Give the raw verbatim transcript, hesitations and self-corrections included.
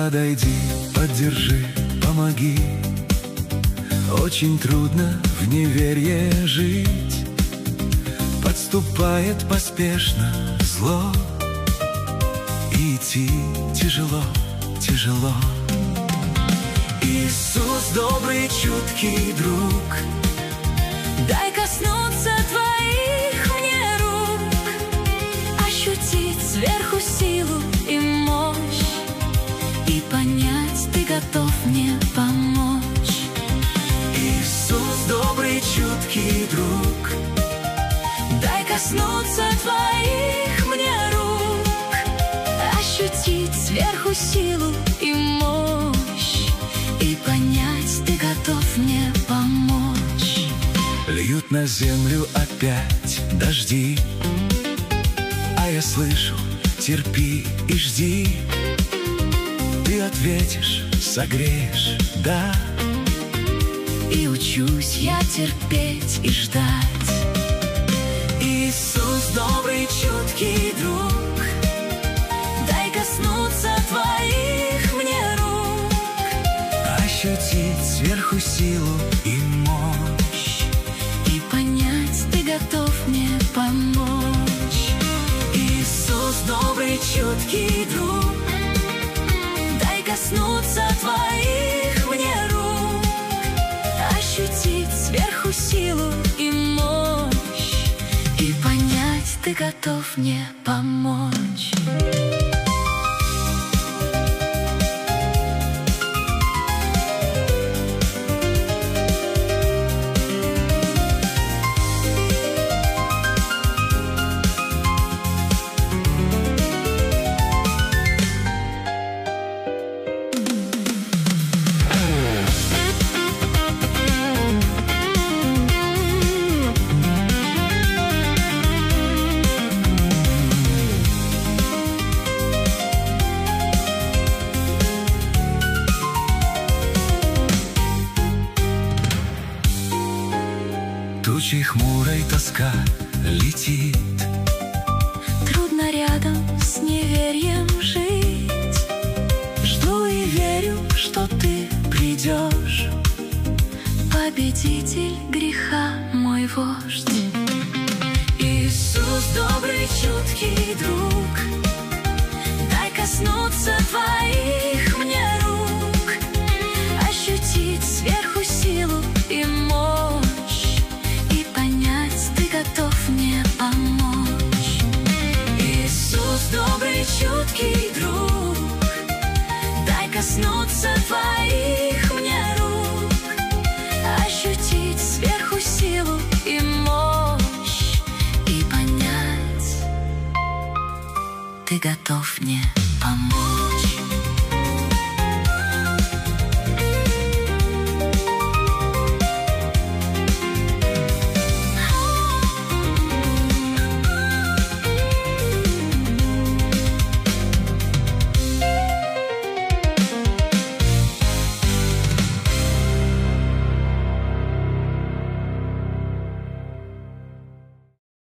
Подойди, поддержи, помоги. Очень трудно в неверье жить. Подступает поспешно зло, и идти тяжело, тяжело. Иисус, добрый, чуткий друг, дай коснуться твоих мне рук, ощутить сверху силу и мощь, и понять, ты готов мне помочь. Иисус, добрый, чуткий друг, дай коснуться твоих мне рук, ощутить сверху силу и мощь, и понять, ты готов мне помочь. Льют на землю опять дожди, а я слышу: терпи и жди. Ты ответишь, согреешь, да. И учусь я терпеть и ждать. Иисус, добрый, чуткий друг, дай коснуться твоих мне рук, ощутить сверху силу и мощь, и понять, ты готов мне помочь. Иисус, добрый, чуткий друг, дай коснуться твоих мне рук, ощутить сверху силу и мощь, и понять, ты готов мне помочь. тучей хмурой тоска летит. Трудно рядом с неверием жить. Жду и верю, что ты придешь, победитель греха, мой вождь. Иисус, добрый, чуткий друг, дай коснуться твоих мне рук, ощутить сверху силу и мощь, и понять, ты готов мне помочь. Иисус, добрый, чуткий друг, дай коснуться твоих мне рук, ощутить сверху силу и мощь, и понять, ты готов мне помочь.